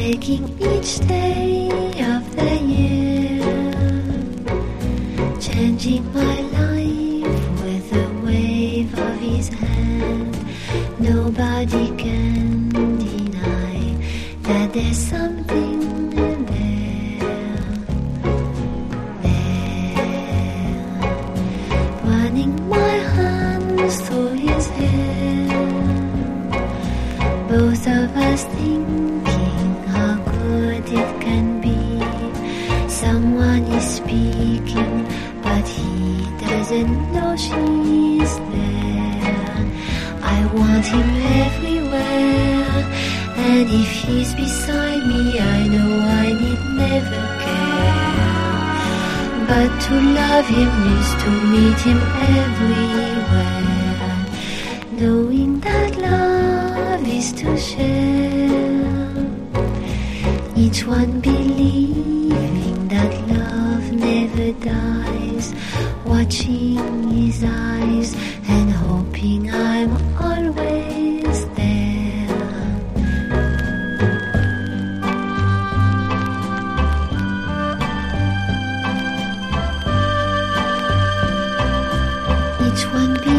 taking each day of the year, changing my life with a wave of his hand. Nobody can deny that there's something there, running my hands through his hair, both of us thinking how good it can be. Someone is speaking, but he doesn't know she's there. I want him everywhere, and if he's beside me, I know I need never care. But to love him is to meet him everywhere, knowing that love is to share, each one believing that love never dies, watching his eyes and hoping I'm always there. Each one